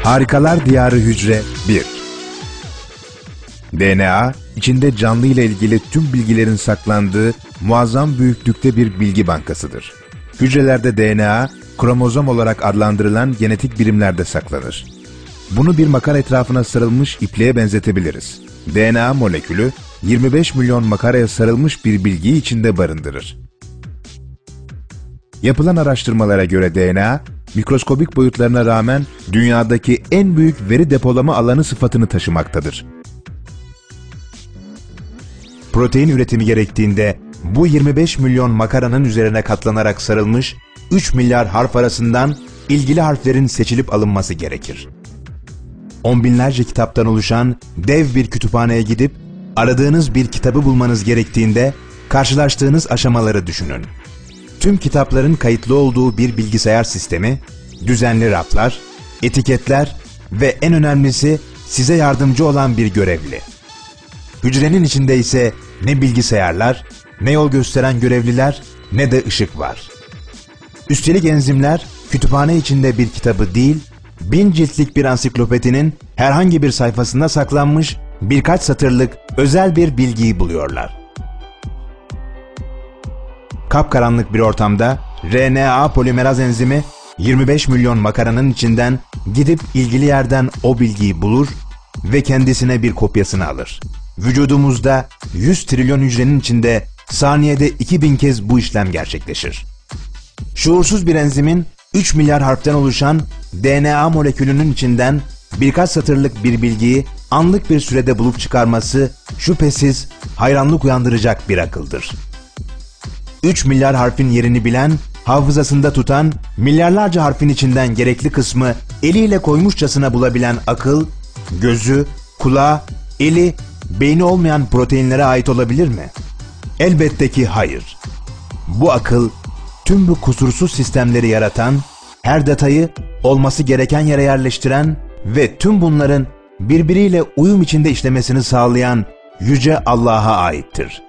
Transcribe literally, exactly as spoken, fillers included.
Harikalar Diyarı Hücre bir. D N A, içinde canlı ile ilgili tüm bilgilerin saklandığı muazzam büyüklükte bir bilgi bankasıdır. Hücrelerde D N A, kromozom olarak adlandırılan genetik birimlerde saklanır. Bunu bir makara etrafına sarılmış ipliğe benzetebiliriz. D N A molekülü, yirmi beş milyon makaraya sarılmış bir bilgiyi içinde barındırır. Yapılan araştırmalara göre D N A, mikroskobik boyutlarına rağmen dünyadaki en büyük veri depolama alanı sıfatını taşımaktadır. Protein üretimi gerektiğinde bu yirmi beş milyon makaranın üzerine katlanarak sarılmış üç milyar harf arasından ilgili harflerin seçilip alınması gerekir. On binlerce kitaptan oluşan dev bir kütüphaneye gidip aradığınız bir kitabı bulmanız gerektiğinde karşılaştığınız aşamaları düşünün. Tüm kitapların kayıtlı olduğu bir bilgisayar sistemi, düzenli raflar, etiketler ve en önemlisi size yardımcı olan bir görevli. Hücrenin içinde ise ne bilgisayarlar, ne yol gösteren görevliler, ne de ışık var. Üstelik enzimler kütüphane içinde bir kitabı değil, bin ciltlik bir ansiklopedinin herhangi bir sayfasında saklanmış birkaç satırlık özel bir bilgiyi buluyorlar. Kapkaranlık bir ortamda R N A polimeraz enzimi yirmi beş milyon makaranın içinden gidip ilgili yerden o bilgiyi bulur ve kendisine bir kopyasını alır. Vücudumuzda yüz trilyon hücrenin içinde saniyede iki bin kez bu işlem gerçekleşir. Şuursuz bir enzimin üç milyar harften oluşan D N A molekülünün içinden birkaç satırlık bir bilgiyi anlık bir sürede bulup çıkarması şüphesiz hayranlık uyandıracak bir akıldır. üç milyar harfin yerini bilen, hafızasında tutan, milyarlarca harfin içinden gerekli kısmı eliyle koymuşçasına bulabilen akıl, gözü, kulağı, eli, beyni olmayan proteinlere ait olabilir mi? Elbette ki hayır. Bu akıl, tüm bu kusursuz sistemleri yaratan, her detayı olması gereken yere yerleştiren ve tüm bunların birbiriyle uyum içinde işlemesini sağlayan Yüce Allah'a aittir.